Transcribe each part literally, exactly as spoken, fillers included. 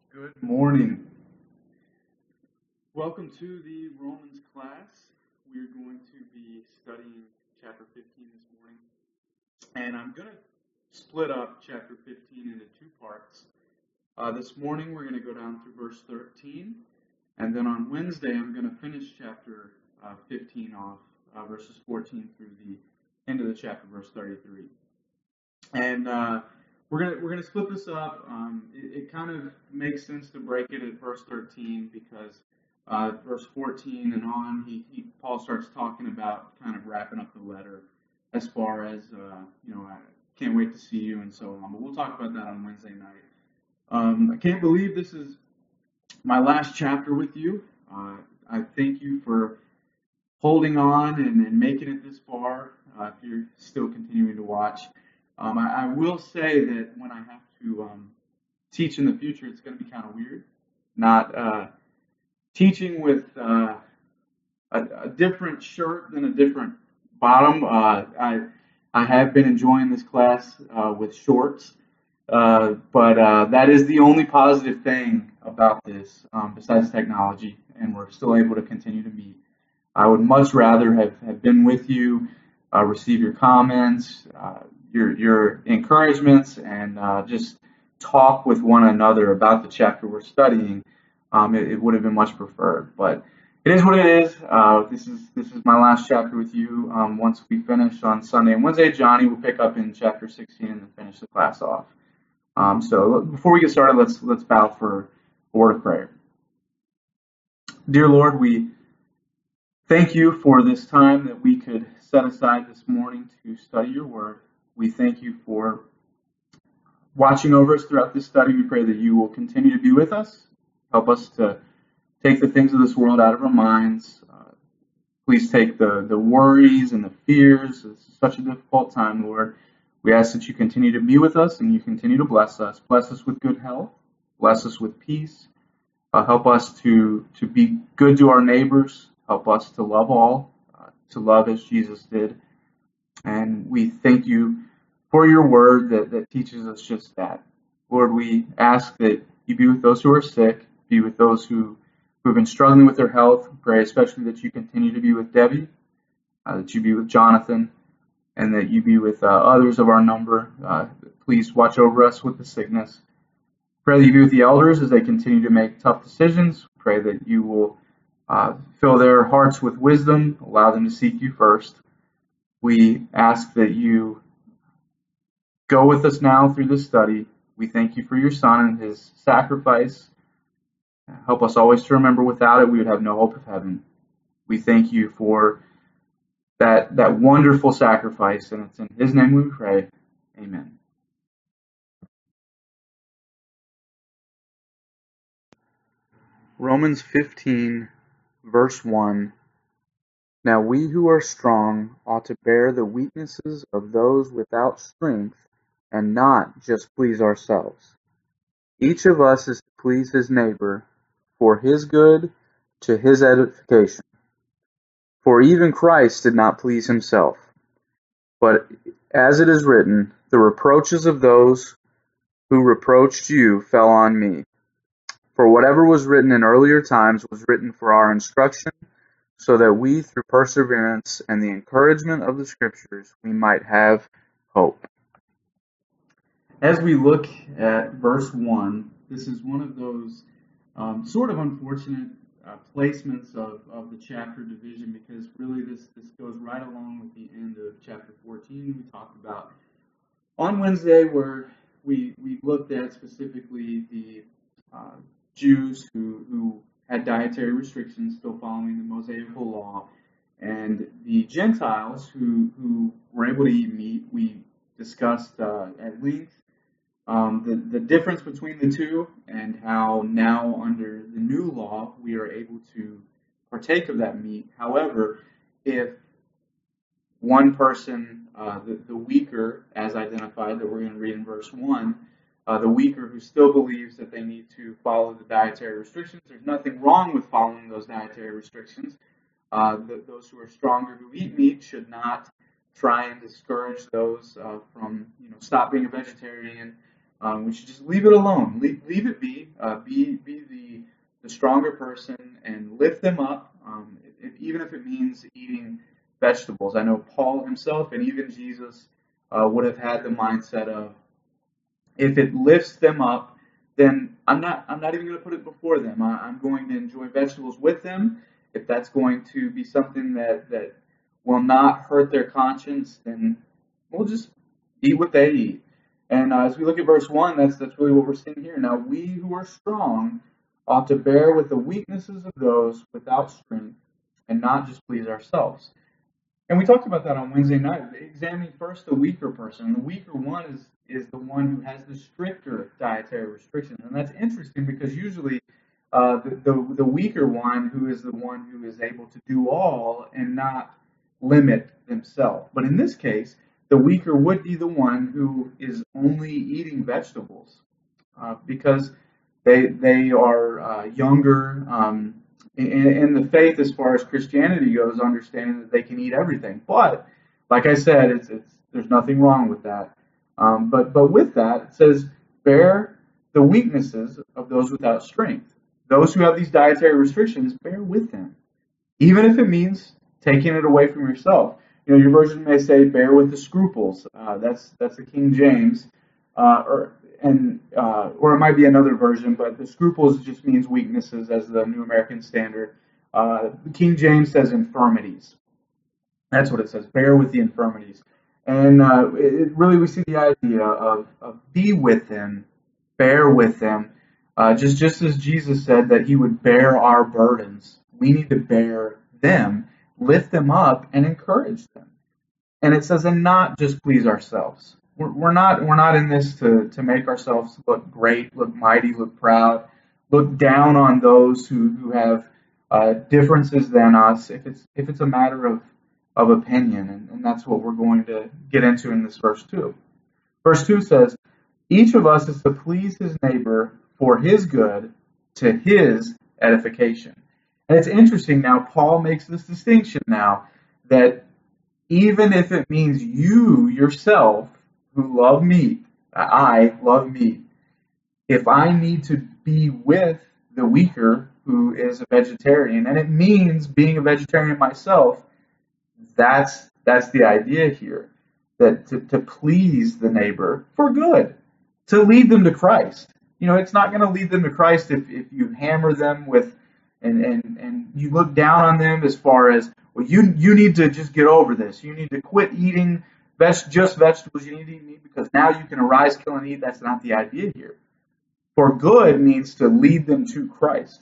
Good morning. Welcome to the Romans class. We're going to be studying chapter fifteen this morning. And I'm going to split up chapter fifteen into two parts. Uh, this morning we're going to go down through verse thirteen. And then on Wednesday I'm going to finish chapter uh, fifteen off, uh, verses fourteen through the end of the chapter, verse thirty-three. And uh, We're gonna we're gonna split this up. Um, it, it kind of makes sense to break it at verse thirteen because uh, verse fourteen and on, he, he Paul starts talking about kind of wrapping up the letter as far as uh, you know, I can't wait to see you and so on. But we'll talk about that on Wednesday night. Um, I can't believe this is my last chapter with you. Uh, I thank you for holding on and, and making it this far. Uh, if you're still continuing to watch. Um, I, I will say that when I have to um, teach in the future, it's going to be kind of weird. Not uh, teaching with uh, a, a different shirt than a different bottom. Uh, I I have been enjoying this class uh, with shorts, uh, but uh, that is the only positive thing about this, um, besides technology, and we're still able to continue to meet. I would much rather have, have been with you, uh, receive your comments, uh, your your encouragements, and uh, just talk with one another about the chapter we're studying. Um, it, it would have been much preferred, but it is what it is. Uh, this is this is my last chapter with you. Um, once we finish on Sunday and Wednesday, Johnny will pick up in chapter sixteen and then finish the class off. Um, so before we get started, let's let's bow for a word of prayer. Dear Lord, we thank you for this time that we could set aside this morning to study your word. We thank you for watching over us throughout this study. We pray that you will continue to be with us. Help us to take the things of this world out of our minds. Uh, please take the, the worries and the fears. It's such a difficult time, Lord. We ask that you continue to be with us and you continue to bless us. Bless us with good health. Bless us with peace. Uh, help us to, to be good to our neighbors. Help us to love all, uh, to love as Jesus did. And we thank you for your word that, that teaches us just that. Lord, we ask that you be with those who are sick, be with those who, who have been struggling with their health. Pray especially that you continue to be with Debbie, uh, that you be with Jonathan, and that you be with uh, others of our number. Uh, please watch over us with the sickness. Pray that you be with the elders as they continue to make tough decisions. Pray that you will uh, fill their hearts with wisdom, allow them to seek you first. We ask that you go with us now through this study. We thank you for your Son and his sacrifice. Help us always to remember without it we would have no hope of heaven. We thank you for that, that wonderful sacrifice, and it's in his name we pray. Amen. Romans fifteen, verse one. Now we who are strong ought to bear the weaknesses of those without strength, and not just please ourselves. Each of us is to please his neighbor for his good, to his edification. For even Christ did not please himself. But as it is written, the reproaches of those who reproached you fell on me. For whatever was written in earlier times was written for our instruction, so that we, through perseverance and the encouragement of the Scriptures, we might have hope. As we look at verse one, this is one of those um, sort of unfortunate uh, placements of, of the chapter division, because really this, this goes right along with the end of chapter fourteen we talked about on Wednesday, where we we looked at specifically the uh, Jews who, who had dietary restrictions, still following the Mosaical law, and the Gentiles who, who were able to eat meat. We discussed uh, at length Um, the, the difference between the two, and how now under the new law we are able to partake of that meat. However, if one person, uh, the, the weaker, as identified, that we're going to read in verse one, uh, the weaker who still believes that they need to follow the dietary restrictions, there's nothing wrong with following those dietary restrictions. Uh, the, those who are stronger who eat meat should not try and discourage those uh, from, you know, stop being a vegetarian. Um, we should just leave it alone. Leave, leave it be. Uh, be be the the stronger person and lift them up, um, if, even if it means eating vegetables. I know Paul himself and even Jesus uh, would have had the mindset of, if it lifts them up, then I'm not I'm not even going to put it before them. I, I'm going to enjoy vegetables with them. If that's going to be something that, that will not hurt their conscience, then we'll just eat what they eat. And uh, as we look at verse one, that's that's really what we're seeing here. Now, we who are strong ought to bear with the weaknesses of those without strength and not just please ourselves. And we talked about that on Wednesday night, examining first the weaker person. And the weaker one is, is the one who has the stricter dietary restrictions. And that's interesting because usually uh, the, the, the weaker one who is the one who is able to do all and not limit themselves. But in this case, the weaker would be the one who is only eating vegetables uh, because they they are uh, younger um, in, in the faith as far as Christianity goes, understanding that they can eat everything. But like I said, it's it's there's nothing wrong with that. Um, but but with that, it says bear the weaknesses of those without strength. Those who have these dietary restrictions, bear with them, even if it means taking it away from yourself. You know, your version may say, "Bear with the scruples." Uh, that's that's the King James, uh, or and uh, or it might be another version, but the scruples just means weaknesses, as the New American Standard. Uh, the King James says infirmities. That's what it says. Bear with the infirmities, and uh, it, really we see the idea of, of be with them, bear with them, uh, just just as Jesus said that He would bear our burdens. We need to bear them, lift them up, and encourage them. And it says, and not just please ourselves. We're, we're not we're not in this to, to make ourselves look great, look mighty, look proud, look down on those who, who have uh, differences than us. If it's if it's a matter of, of opinion, and, and that's what we're going to get into in this verse two. Verse two says, each of us is to please his neighbor for his good, to his edification. And it's interesting now, Paul makes this distinction now, that even if it means you yourself who love meat, I love meat, if I need to be with the weaker who is a vegetarian, and it means being a vegetarian myself, that's that's the idea here, that to, to please the neighbor for good, to lead them to Christ. You know, it's not going to lead them to Christ if, if you hammer them with And, and and you look down on them as far as, well, you you need to just get over this. You need to quit eating veg- just vegetables. You need to eat meat because now you can arise, kill, and eat. That's not the idea here. For good means to lead them to Christ.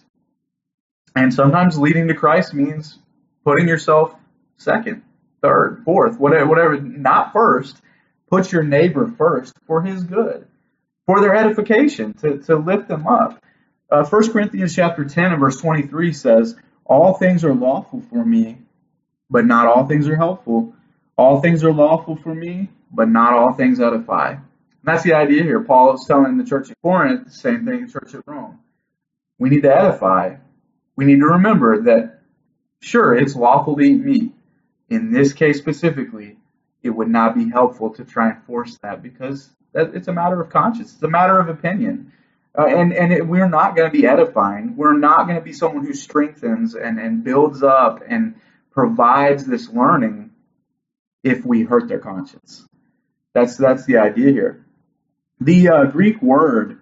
And sometimes leading to Christ means putting yourself second, third, fourth, whatever, whatever, not first. Put your neighbor first for his good, for their edification, to, to lift them up. Uh, First Corinthians chapter ten and verse twenty-three says, all things are lawful for me, but not all things are helpful. All things are lawful for me, but not all things edify. And that's the idea here. Paul is telling the church at Corinth the same thing the church at Rome. We need to edify. We need to remember that, sure, it's lawful to eat meat. In this case specifically, it would not be helpful to try and force that because that, it's a matter of conscience. It's a matter of opinion. Uh, and and it, we're not going to be edifying. We're not going to be someone who strengthens and, and builds up and provides this learning if we hurt their conscience. That's that's the idea here. The uh, Greek word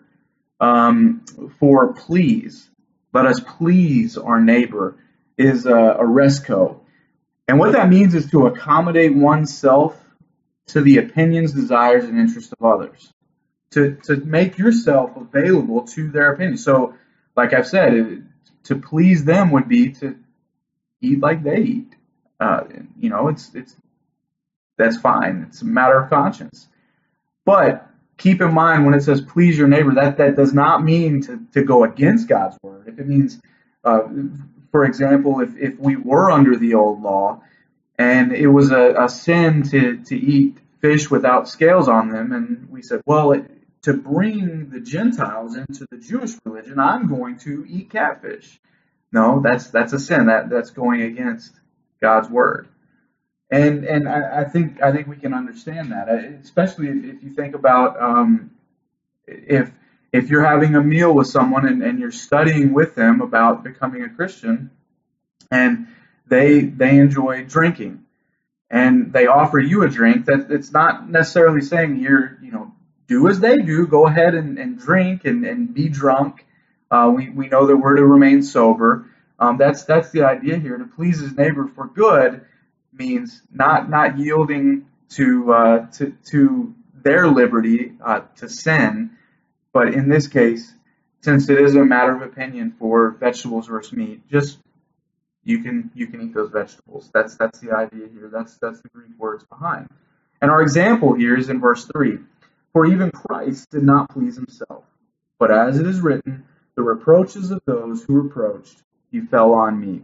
um, for please, let us please our neighbor, is uh, oresco. And what that means is to accommodate oneself to the opinions, desires, and interests of others. To, to make yourself available to their opinion. So, like I've said, it, to please them would be to eat like they eat. Uh, you know, it's it's that's fine. It's a matter of conscience. But keep in mind when it says please your neighbor, that, that does not mean to, to go against God's word. If it means, uh, for example, if, if we were under the old law and it was a, a sin to, to eat fish without scales on them, and we said, well, it, to bring the Gentiles into the Jewish religion, I'm going to eat catfish. No, that's that's a sin. That that's going against God's word. And and I, I think I think we can understand that, especially if, if you think about um, If if you're having a meal with someone and, and you're studying with them about becoming a Christian, and they they enjoy drinking, and they offer you a drink, that it's not necessarily saying you're, you know, do as they do, go ahead and, and drink and, and be drunk. Uh, we, we know that we're to remain sober. Um, that's that's the idea here. To please his neighbor for good means not not yielding to uh, to to their liberty uh, to sin, but in this case, since it is a matter of opinion for vegetables versus meat, just you can you can eat those vegetables. That's that's the idea here. That's that's the Greek words behind. And our example here is in verse three. For even Christ did not please himself, but as it is written, the reproaches of those who reproached you fell on me.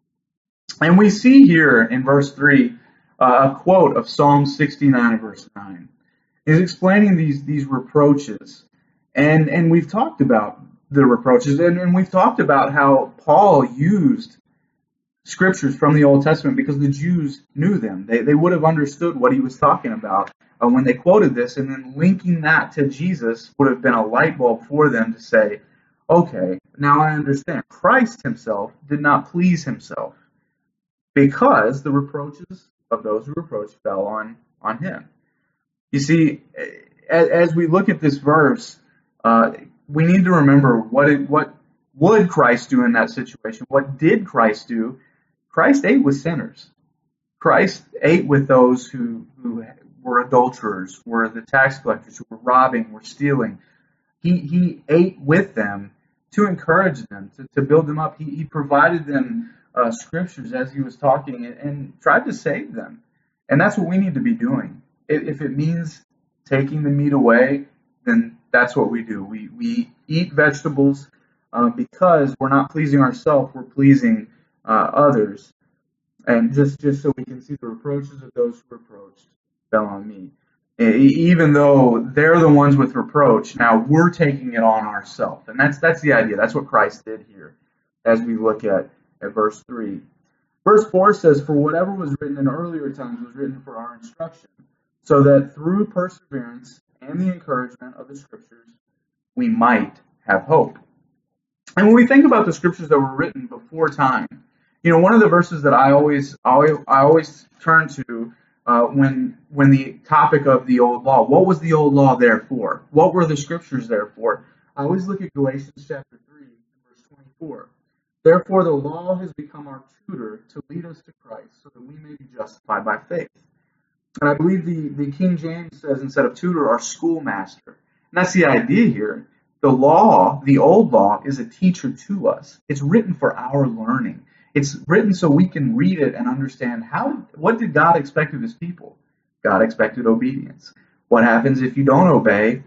And we see here in verse three uh, a quote of Psalm sixty-nine, verse nine. He's explaining these these reproaches. And and we've talked about the reproaches, and, and we've talked about how Paul used scriptures from the Old Testament because the Jews knew them. They they would have understood what he was talking about uh, when they quoted this, and then linking that to Jesus would have been a light bulb for them to say, okay, now I understand. Christ himself did not please himself because the reproaches of those who reproached fell on, on him. You see, as, as we look at this verse, uh, we need to remember what it, what would Christ do in that situation? What did Christ do? Christ ate with sinners. Christ ate with those who, who were adulterers, were the tax collectors, who were robbing, were stealing. He he ate with them to encourage them, to, to build them up. He, he provided them uh, scriptures as he was talking and, and tried to save them. And that's what we need to be doing. If, if it means taking the meat away, then that's what we do. We, we eat vegetables uh, because we're not pleasing ourselves, we're pleasing uh, others. And just, just so we can see the reproaches of those who reproached fell on me. Even though they're the ones with reproach, now we're taking it on ourselves. And that's that's the idea. That's what Christ did here as we look at, at verse three. Verse four says, for whatever was written in earlier times was written for our instruction, so that through perseverance and the encouragement of the scriptures, we might have hope. And when we think about the scriptures that were written before time, you know, one of the verses that I always I always, I always turn to Uh, when when the topic of the old law, what was the old law there for? What were the scriptures there for? I always look at Galatians chapter three, verse twenty-four. Therefore the law has become our tutor to lead us to Christ, so that we may be justified by faith. And I believe the, the King James says instead of tutor, our schoolmaster. And that's the idea here. The law, the old law, is a teacher to us. It's written for our learning. It's written so we can read it and understand how. What did God expect of his people? God expected obedience. What happens if you don't obey?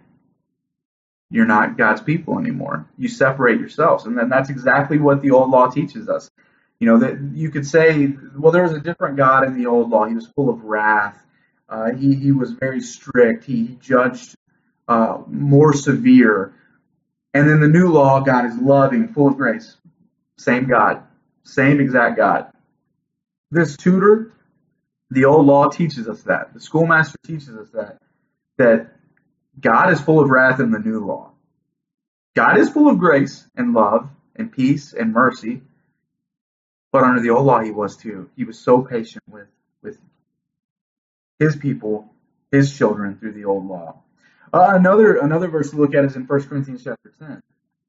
You're not God's people anymore. You separate yourselves. And then that's exactly what the old law teaches us. You know, that you could say, well, there was a different God in the old law. He was full of wrath. Uh, he, he was very strict. He, he judged uh, more severe. And then the new law, God is loving, full of grace. Same God. Same exact God. This tutor, the old law teaches us that. The schoolmaster teaches us that. That God is full of wrath in the new law. God is full of grace and love and peace and mercy. But under the old law, he was too. He was so patient with, with his people, his children through the old law. Uh, another another verse to look at is in First Corinthians chapter ten.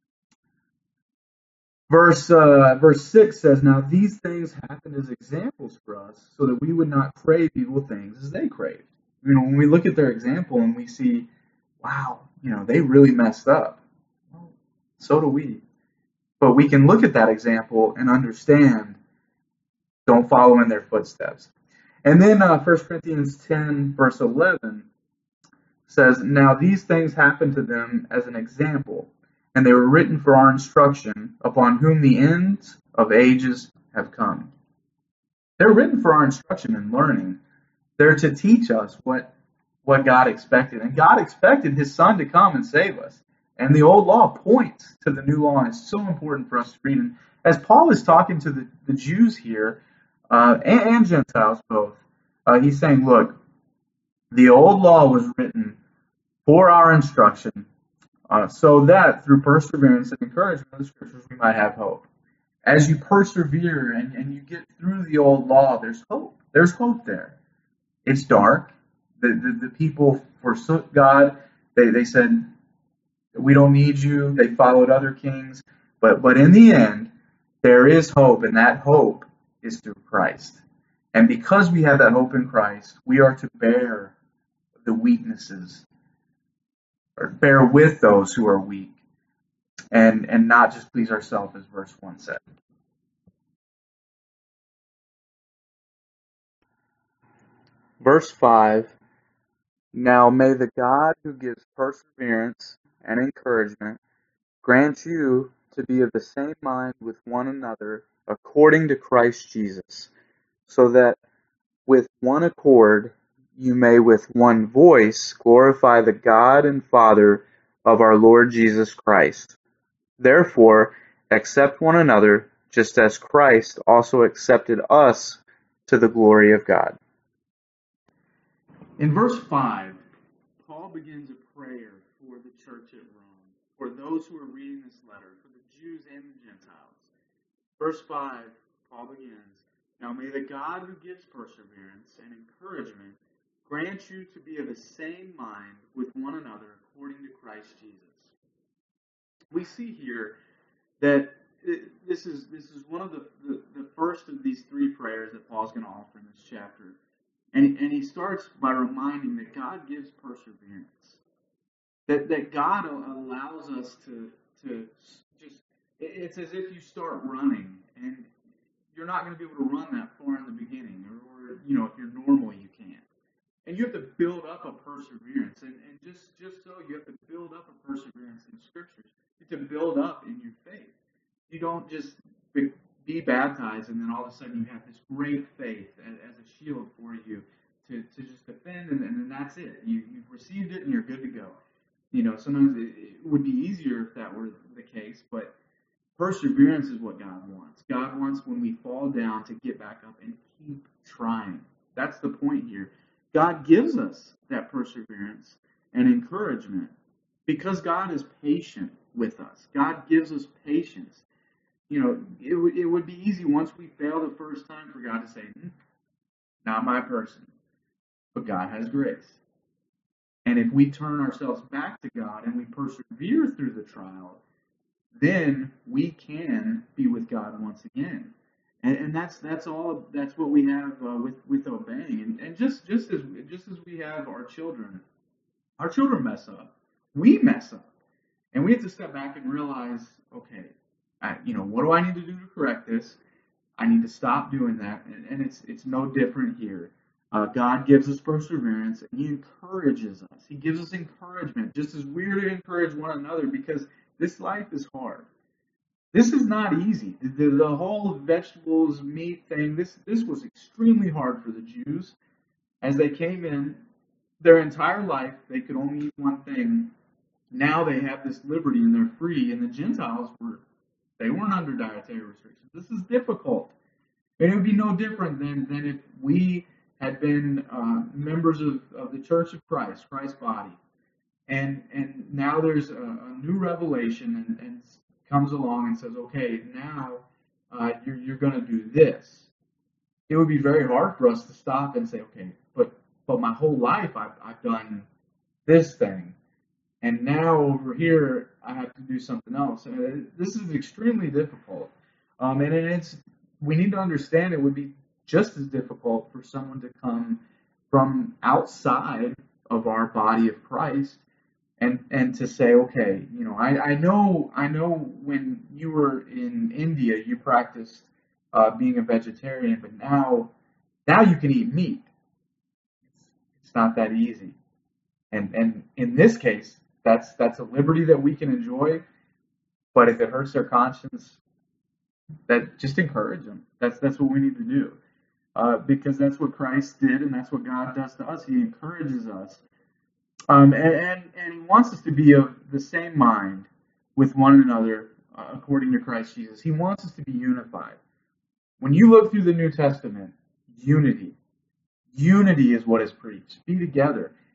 Verse uh, verse six says, now these things happened as examples for us, so that we would not crave evil things as they craved. You know, when we look at their example and we see, wow, you know, they really messed up. Well, so do we. But we can look at that example and understand, don't follow in their footsteps. And then uh, First Corinthians ten, verse eleven says, now these things happened to them as an example, and they were written for our instruction, upon whom the ends of ages have come. They're written for our instruction and learning. They're to teach us what, what God expected. And God expected his son to come and save us. And the old law points to the new law, and it's so important for us to read. And as Paul is talking to the, the Jews here, uh, and, and Gentiles both, uh, he's saying, look, the old law was written for our instruction, uh, so that through perseverance and encouragement of the Scriptures we might have hope. As you persevere and, and you get through the old law, there's hope. There's hope there. It's dark. The, the, the people forsook God. They, they said, we don't need you. They followed other kings. But, but in the end, there is hope, and that hope is through Christ. And because we have that hope in Christ, we are to bear the weaknesses, or bear with those who are weak, and, and not just please ourselves, as verse one said. Verse five, now may the God who gives perseverance and encouragement grant you to be of the same mind with one another according to Christ Jesus, so that with one accord you may with one voice glorify the God and Father of our Lord Jesus Christ. Therefore, accept one another, just as Christ also accepted us to the glory of God. In verse five, Paul begins a prayer for the church at Rome, for those who are reading this letter, for the Jews and the Gentiles. Verse five, Paul begins, now may the God who gives perseverance and encouragement grant you to be of the same mind with one another according to Christ Jesus. We see here that this is this is one of the, the, the first of these three prayers that Paul's going to offer in this chapter. And, and he starts by reminding that God gives perseverance. That that God allows us to, to just, it's as if you start running and you're not going to be able to run that far in the beginning. Or, or you know, if you're normal, you can't. And you have to build up a perseverance. And, and just, just so, you have to build up a perseverance in Scriptures. You have to build up in your faith. You don't just be, be baptized and then all of a sudden you have this great faith as, as a shield for you to, to just defend, and, and then that's it. You, you've received it and you're good to go. You know, sometimes it, it would be easier if that were the case, but perseverance is what God wants. God wants when we fall down to get back up and keep trying. That's the point here. God gives us that perseverance and encouragement because God is patient with us. God gives us patience. You know, it, w- it would be easy once we fail the first time for God to say, mm, not my person. But God has grace. And if we turn ourselves back to God and we persevere through the trial, then we can be with God once again. And, and that's that's all. That's what we have uh, with with obeying. And, and just just as just as we have our children, our children mess up. We mess up, and we have to step back and realize, okay, I, you know, what do I need to do to correct this? I need to stop doing that. And, and it's it's no different here. Uh, God gives us perseverance, and He encourages us. He gives us encouragement, just as we're to encourage one another, because this life is hard. This is not easy. The, the whole vegetables, meat thing, this, this was extremely hard for the Jews. As they came in, their entire life, they could only eat one thing. Now they have this liberty and they're free, and the Gentiles were, they weren't under dietary restrictions. This is difficult. And it would be no different than, than if we had been uh, members of, of the Church of Christ, Christ's body. And and now there's a, a new revelation and, and comes along and says, okay, now uh, you're, you're going to do this. It would be very hard for us to stop and say, okay, but but my whole life I've, I've done this thing. And now over here I have to do something else. And this is extremely difficult. Um, and it's we need to understand it would be just as difficult for someone to come from outside of our body of Christ and and to say, okay, you know, I, I know I know when you were in India you practiced uh, being a vegetarian, but now now you can eat meat. It's not that easy. And and in this case, that's that's a liberty that we can enjoy, but if it hurts their conscience, that just encourage them. That's that's what we need to do. Uh, because that's what Christ did, and that's what God does to us. He encourages us. Um, and, and, and He wants us to be of the same mind with one another uh, according to Christ Jesus. He wants us to be unified. When you look through the New Testament, unity. Unity is what is preached. Be together.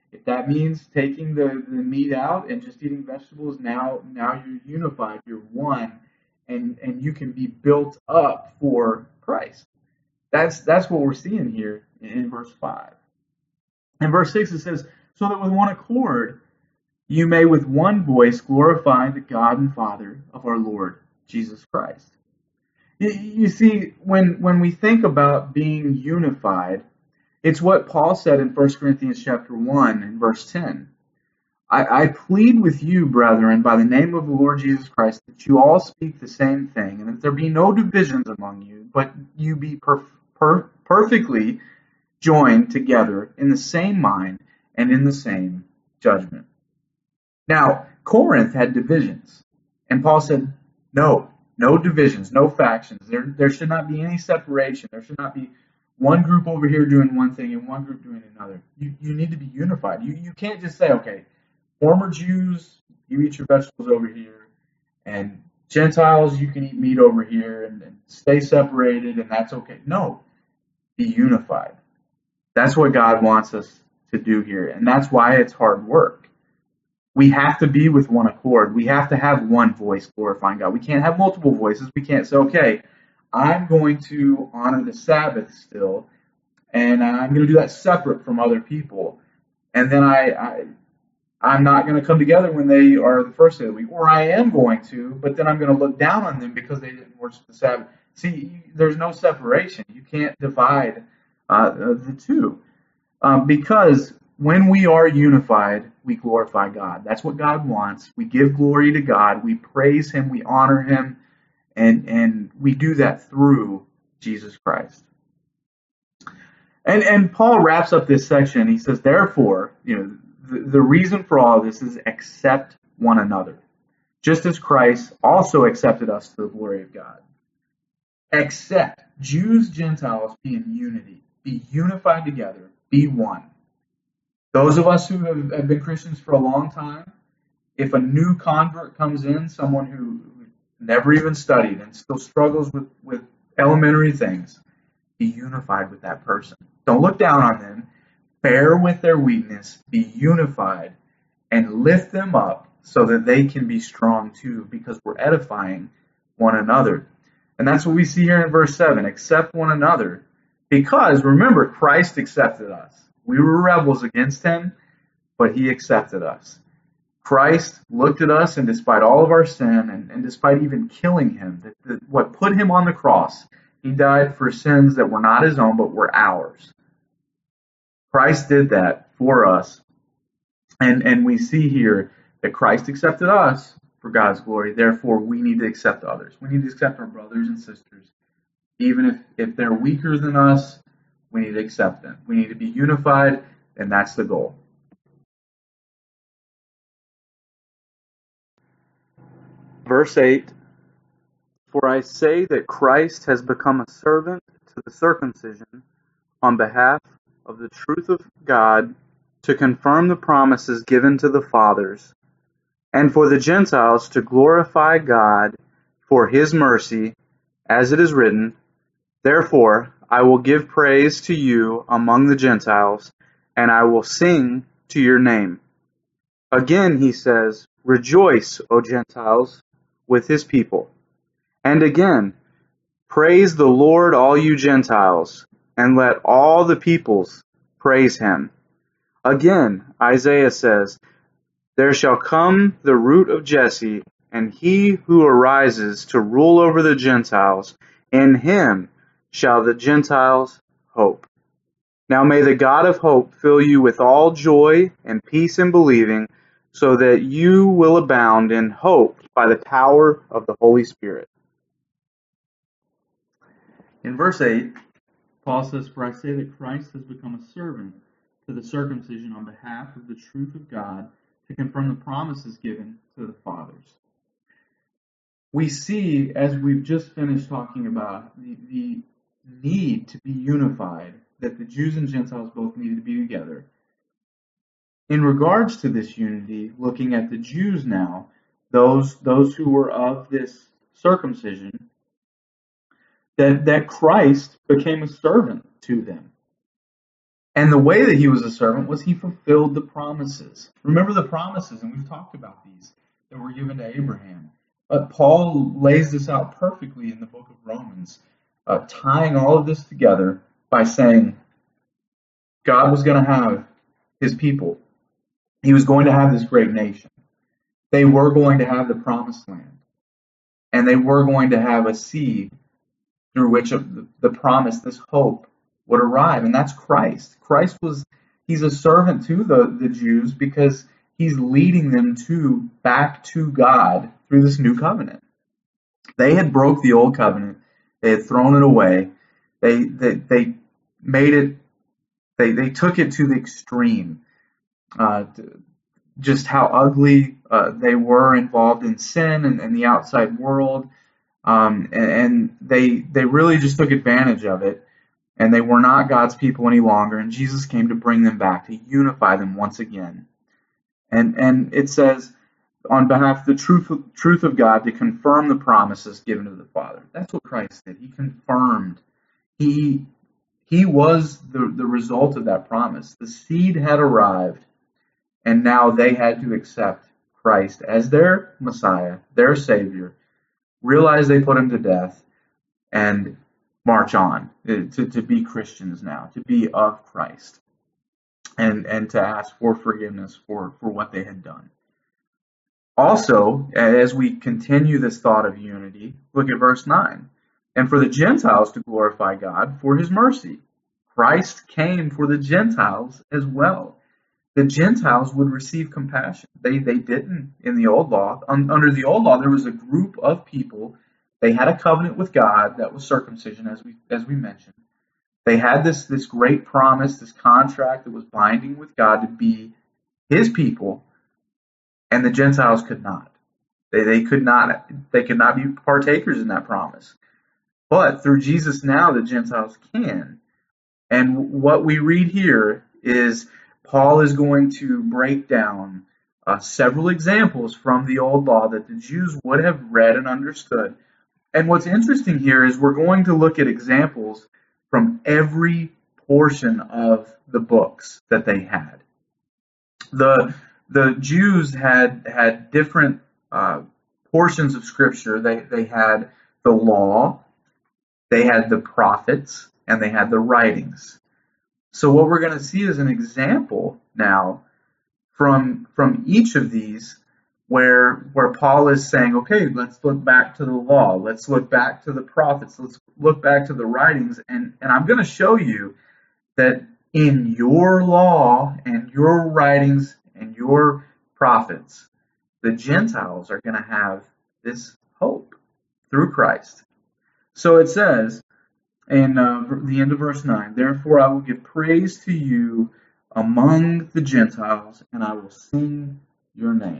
If that means taking the, the meat out and just eating vegetables, now now you're unified, you're one, and, and you can be built up for Christ. That's that's what we're seeing here in, in verse five. In verse six it says, so that with one accord you may with one voice glorify the God and Father of our Lord Jesus Christ. You, you see, when when we think about being unified, it's what Paul said in First Corinthians chapter one and verse ten. I, I plead with you, brethren, by the name of the Lord Jesus Christ, that you all speak the same thing, and that there be no divisions among you, but you be per, per, perfectly joined together in the same mind and in the same judgment. Now, Corinth had divisions, and Paul said, no, no divisions, no factions. There, there should not be any separation. There should not be one group over here doing one thing and one group doing another. You, you need to be unified. You, you can't just say, okay, former Jews, you eat your vegetables over here, and Gentiles, you can eat meat over here, and, and stay separated, and that's okay. No, be unified. That's what God wants us to do here, and that's why it's hard work. We have to be with one accord. We have to have one voice glorifying God. We can't have multiple voices. We can't say, okay, I'm going to honor the Sabbath still, and I'm going to do that separate from other people, and then I, I I'm not going to come together when they are the first day of the week, or I am going to, but then I'm going to look down on them because they didn't worship the Sabbath. See, there's no separation. You can't divide uh, the two, um, because when we are unified, we glorify God. That's what God wants. We give glory to God. We praise Him. We honor Him, and and we do that through Jesus Christ. And and Paul wraps up this section. He says, therefore, you know. The, the reason for all this is accept one another, just as Christ also accepted us to the glory of God. Accept. Jews, Gentiles, be in unity. Be unified together. Be one. Those of us who have, have been Christians for a long time, if a new convert comes in, someone who never even studied and still struggles with, with elementary things, be unified with that person. Don't look down on them. Bear with their weakness, be unified, and lift them up so that they can be strong too, because we're edifying one another. And that's what we see here in verse seven. Accept one another. Because, remember, Christ accepted us. We were rebels against Him, but He accepted us. Christ looked at us, and despite all of our sin, and, and despite even killing Him, that, that what put Him on the cross, He died for sins that were not His own, but were ours. Christ did that for us, and, and we see here that Christ accepted us for God's glory. Therefore, we need to accept others. We need to accept our brothers and sisters. Even if, if they're weaker than us, we need to accept them. We need to be unified, and that's the goal. Verse eight, for I say that Christ has become a servant to the circumcision on behalf of the truth of God, to confirm the promises given to the fathers, and for the Gentiles to glorify God for His mercy, as it is written, therefore I will give praise to you among the Gentiles, and I will sing to your name. Again he says, rejoice, O Gentiles, with His people. And again, praise the Lord, all you Gentiles, and let all the peoples praise Him. Again, Isaiah says, there shall come the root of Jesse, and he who arises to rule over the Gentiles. In him shall the Gentiles hope. Now may the God of hope fill you with all joy and peace in believing, so that you will abound in hope by the power of the Holy Spirit. In verse eight, Paul says, for I say that Christ has become a servant to the circumcision on behalf of the truth of God, to confirm the promises given to the fathers. We see, as we've just finished talking about, the, the need to be unified, that the Jews and Gentiles both needed to be together. In regards to this unity, looking at the Jews now, those, those who were of this circumcision, that, that Christ became a servant to them. And the way that he was a servant was he fulfilled the promises. Remember the promises, and we've talked about these, that were given to Abraham. But Paul lays this out perfectly in the book of Romans, uh, tying all of this together by saying God was going to have his people. He was going to have this great nation. They were going to have the promised land. And they were going to have a seed through which the promise, this hope, would arrive. And that's Christ. Christ was, he's a servant to the, the Jews because he's leading them to back to God through this new covenant. They had broke the old covenant. They had thrown it away. They they, they made it, they, they took it to the extreme. Uh, just how ugly uh, they were involved in sin and, and the outside world. Um, and, and they they really just took advantage of it. And they were not God's people any longer. And Jesus came to bring them back, to unify them once again. And and it says, on behalf of the truth, truth of God, to confirm the promises given to the Father. That's what Christ did. He confirmed. He he was the, the result of that promise. The seed had arrived, and now they had to accept Christ as their Messiah, their Savior, realize they put him to death, and march on to, to be Christians now, to be of Christ, and, and to ask for forgiveness for, for what they had done. Also, as we continue this thought of unity, look at verse nine. And for the Gentiles to glorify God for his mercy. Christ came for the Gentiles as well. The Gentiles would receive compassion. They they didn't in the old law. Un, under the old law, there was a group of people. They had a covenant with God that was circumcision, as we as we mentioned. They had this this great promise, this contract that was binding with God to be his people, and the Gentiles could not. They they could not they could not be partakers in that promise. But through Jesus now, the Gentiles can. And what we read here is Paul is going to break down uh, several examples from the old law that the Jews would have read and understood. And what's interesting here is we're going to look at examples from every portion of the books that they had. The the Jews had had different uh, portions of Scripture. They they had the law, they had the prophets, and they had the writings. So what we're going to see is an example now from from each of these where where Paul is saying, okay, let's look back to the law, let's look back to the prophets, let's look back to the writings, and, and I'm going to show you that in your law and your writings and your prophets, the Gentiles are going to have this hope through Christ. So it says in uh, the end of verse nine, therefore I will give praise to you among the Gentiles, and I will sing your name.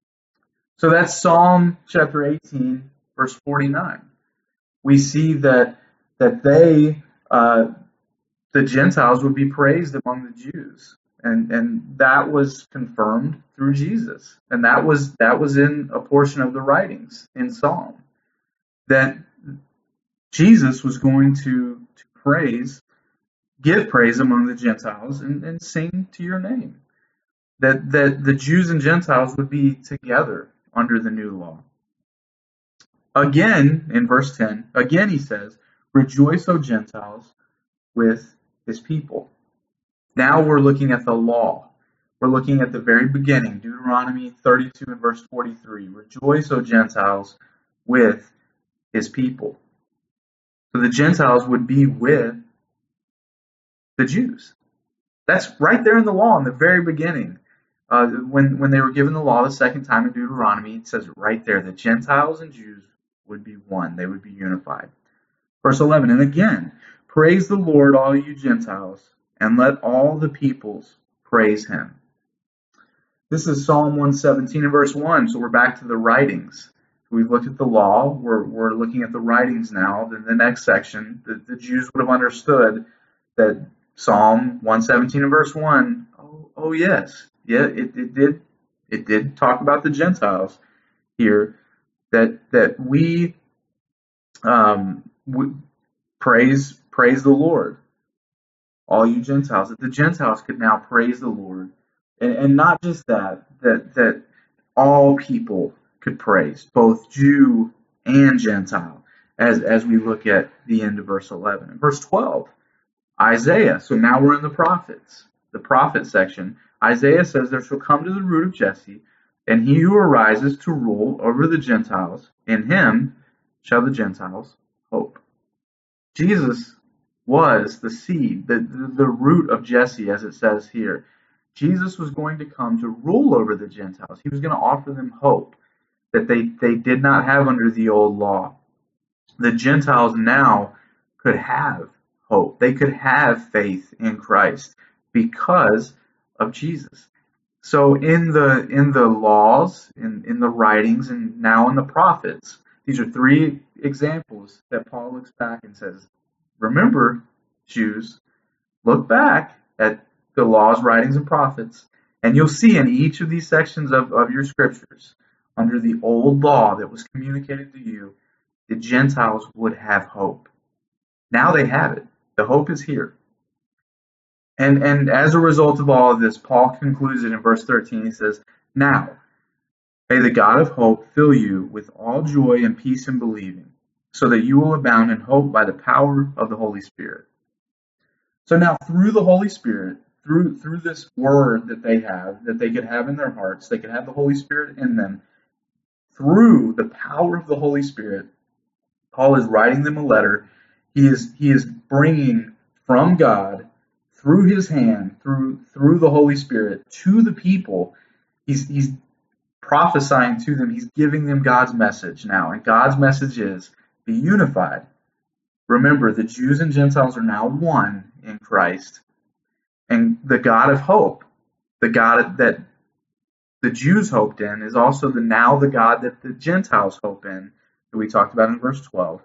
So that's Psalm chapter eighteen, verse forty-nine. We see that that they, uh, the Gentiles, would be praised among the Jews, and and that was confirmed through Jesus, and that was that was in a portion of the writings in Psalm, that Jesus was going to, to praise, give praise among the Gentiles, and, and sing to your name. That that the Jews and Gentiles would be together under the new law. Again, in verse ten, again he says, rejoice, O Gentiles, with his people. Now we're looking at the law. We're looking at the very beginning, Deuteronomy thirty-two and verse forty-three. Rejoice, O Gentiles, with his people. So the Gentiles would be with the Jews. That's right there in the law in the very beginning. Uh, when, when they were given the law the second time in Deuteronomy, it says right there, the Gentiles and Jews would be one. They would be unified. Verse eleven, and again, praise the Lord, all you Gentiles, and let all the peoples praise him. This is Psalm one seventeen and verse one, so we're back to the writings. We've looked at the law. We're, we're looking at the writings now. Then the next section, the, the Jews would have understood that Psalm one seventeen and verse one, oh, oh yes, yeah, it, it did it did talk about the Gentiles here, that that we um we praise praise the Lord. all you Gentiles, that the Gentiles could now praise the Lord. And, and not just that, that, that all people could praise, both Jew and Gentile, as, as we look at the end of verse eleven. In verse twelve, Isaiah, so now we're in the prophets, the prophet section. Isaiah says, there shall come to the root of Jesse, and he who arises to rule over the Gentiles, in him shall the Gentiles hope. Jesus was the seed, the, the, the root of Jesse, as it says here. Jesus was going to come to rule over the Gentiles. He was going to offer them hope that they, they did not have under the old law. The Gentiles now could have hope. They could have faith in Christ because of Jesus. So in the in the laws, in, in the writings, and now in the prophets, these are three examples that Paul looks back and says, remember, Jews, look back at the laws, writings, and prophets, and you'll see in each of these sections of, of your scriptures, under the old law that was communicated to you, the Gentiles would have hope. Now they have it. The hope is here. And, and as a result of all of this, Paul concludes it in verse thirteen. He says, now, may the God of hope fill you with all joy and peace in believing, so that you will abound in hope by the power of the Holy Spirit. So now through the Holy Spirit, through through this word that they have, that they could have in their hearts, they could have the Holy Spirit in them, through the power of the Holy Spirit, Paul is writing them a letter. He is he is bringing from God, through his hand, through through the Holy Spirit, to the people. He's he's prophesying to them. He's giving them God's message now. And God's message is, be unified. Remember, the Jews and Gentiles are now one in Christ. And the God of hope, the God that the Jews hoped in, is also the now the God that the Gentiles hope in, that we talked about in verse twelve.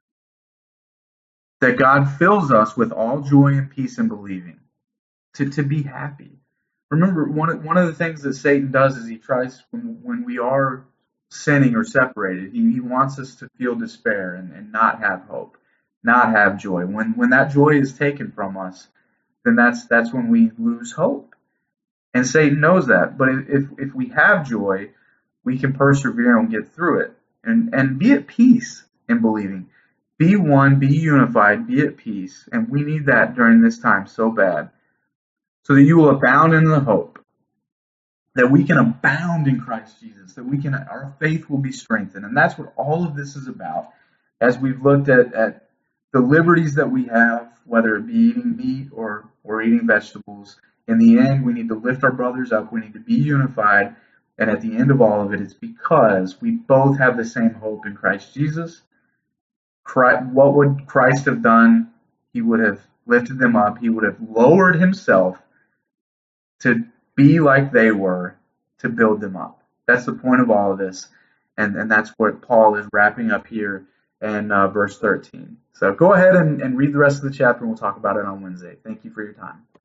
That God fills us with all joy and peace in believing, to, to be happy. Remember, one of, one of the things that Satan does is he tries, when, when we are sinning or separated, he, he wants us to feel despair and, and not have hope, not have joy. When when that joy is taken from us, then that's that's when we lose hope. And Satan knows that. But if if we have joy, we can persevere and get through it. And, and be at peace in believing. Be one, be unified, be at peace. And we need that during this time so bad. So that you will abound in the hope. That we can abound in Christ Jesus. That we can, our faith will be strengthened. And that's what all of this is about. As we've looked at, at the liberties that we have, whether it be eating meat or, or eating vegetables, in the end, we need to lift our brothers up. We need to be unified. And at the end of all of it, it's because we both have the same hope in Christ Jesus. Christ, what would Christ have done? He would have lifted them up. He would have lowered himself to be like they were, to build them up. That's the point of all of this. And, and that's what Paul is wrapping up here in uh, verse thirteen. So go ahead and, and read the rest of the chapter, and we'll talk about it on Wednesday. Thank you for your time.